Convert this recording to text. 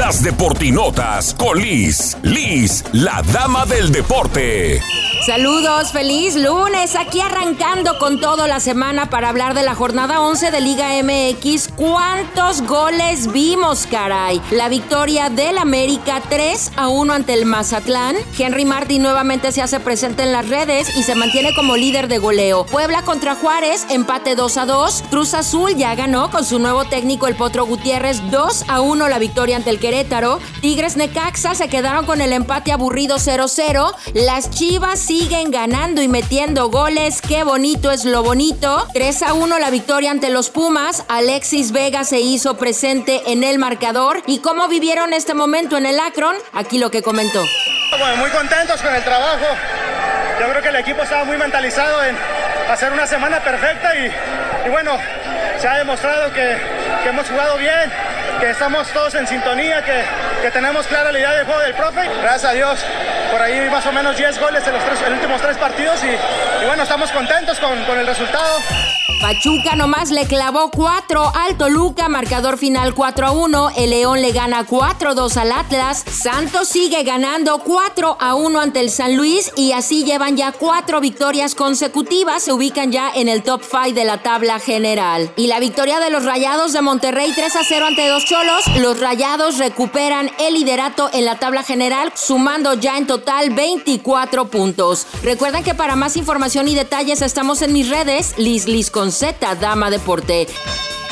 Las Deportinotas con Liz, la dama del deporte. Saludos, feliz lunes, aquí arrancando con todo la semana para hablar de la jornada 11 de Liga MX. ¿Cuántos goles vimos, caray? La victoria del América 3-1 ante el Mazatlán. Henry Martin nuevamente se hace presente en las redes y se mantiene como líder de goleo. Puebla contra Juárez, empate 2-2. Cruz Azul ya ganó con su nuevo técnico el Potro Gutiérrez, 2-1 la victoria ante el Querétaro. Tigres Necaxa se quedaron con el empate aburrido 0-0. Las Chivas siguen ganando y metiendo goles. Qué bonito es lo bonito. 3-1 la victoria ante los Pumas. Alexis Vega se hizo presente en el marcador. ¿Y cómo vivieron este momento en el Akron? Aquí lo que comentó. Bueno, muy contentos con el trabajo. Yo creo que el equipo estaba muy mentalizado en hacer una semana perfecta y bueno, se ha demostrado que hemos jugado bien, que estamos todos en sintonía, que tenemos clara la idea de juego del profe. Gracias a Dios, por ahí más o menos 10 goles en los últimos 3 partidos y bueno, estamos contentos con el resultado. Pachuca nomás le clavó 4 al Toluca, marcador final 4-1. El León le gana 4-2 al Atlas. Santos sigue ganando 4-1 ante el San Luis y así llevan ya 4 victorias consecutivas. Se ubican ya en el top 5 de la tabla general. Y la victoria de los Rayados de Monterrey 3-0 ante los Cholos. Los Rayados recuperan el liderato en la tabla general, sumando ya en total 24 puntos. Recuerden que para más información y detalles estamos en mis redes, Liz con Z, Dama Deporte.